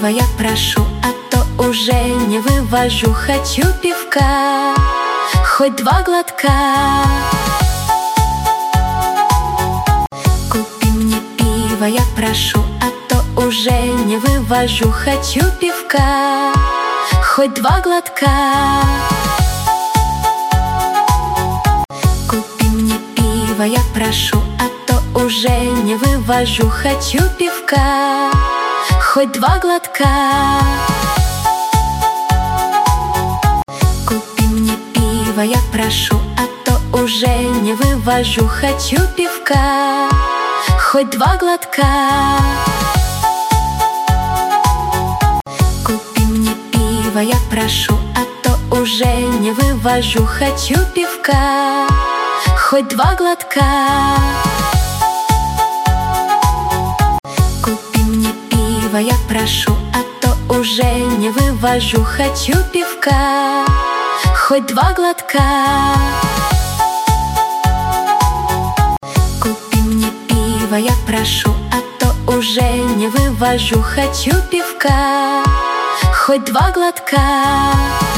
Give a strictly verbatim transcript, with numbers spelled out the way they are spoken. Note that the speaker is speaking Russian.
я прошу, а то уже не вывожу. Хочу пивка, хоть два глотка. Купи мне пиво, я прошу, а то уже не вывожу. Хочу пивка, хоть два глотка. Купи мне пиво, я прошу, а то уже не вывожу. Хочу пивка, хоть два глотка. Купи мне пиво, я прошу, а то уже не вывожу. Хочу пивка, хоть два глотка. Купи мне пиво, я прошу, а то уже не вывожу. Хочу пивка, хоть два глотка. Купи мне пиво, я прошу, а то уже не вывожу. Хочу пивка, хоть два глотка. Купи мне пиво, я прошу, а то уже не вывожу. Хочу пивка, хоть два глотка.